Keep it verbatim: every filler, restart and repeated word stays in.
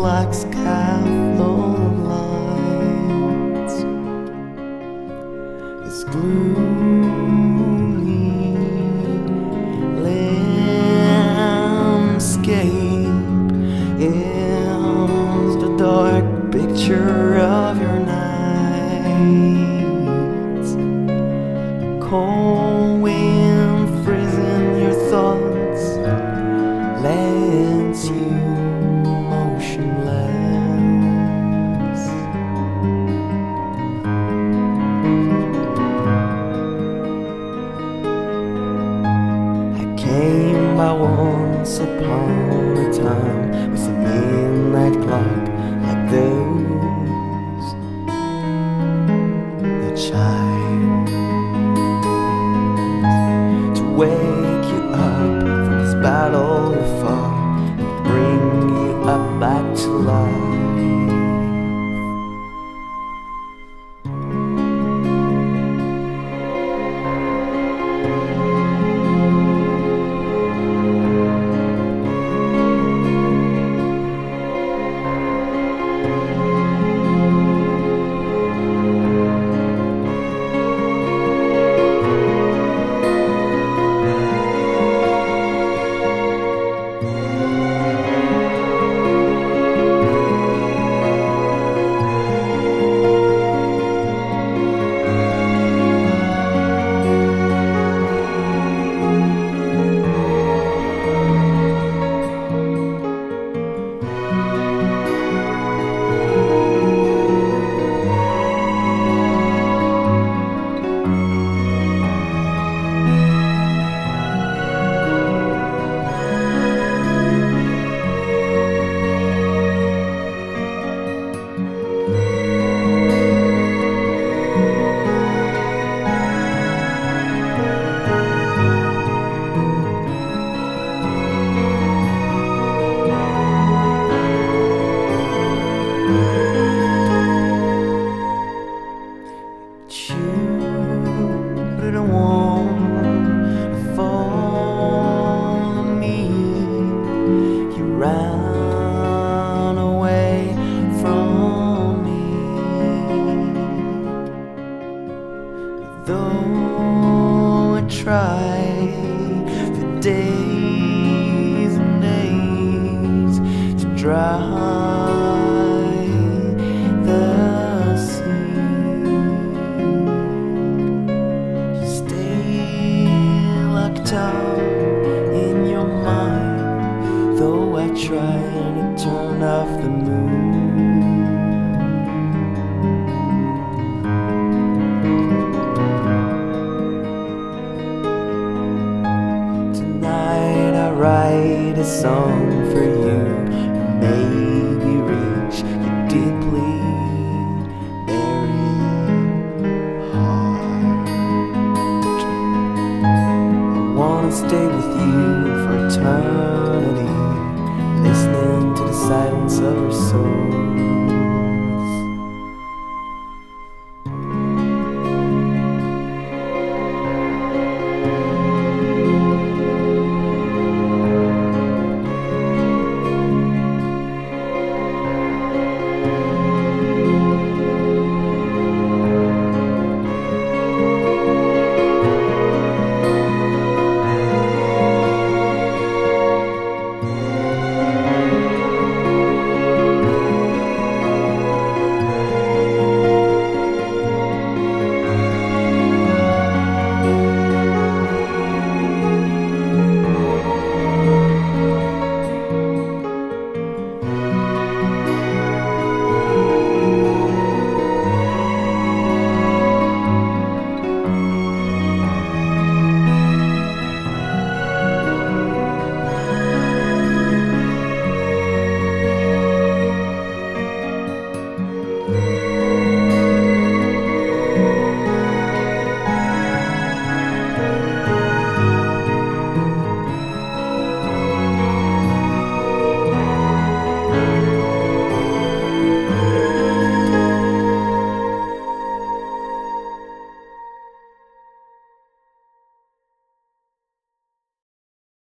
black sky full of lights. This gloomy landscape is the dark picture of your nights. The cold wind freezing your thoughts lands you motionless. I came by once upon a time with a midnight clock like those that chimes to wake you up from this battle you fought and bring you up back to life. Ran away from me, though I tried for days and days to dry the sea. You stay locked up in your mind, though I try to turn off the moon.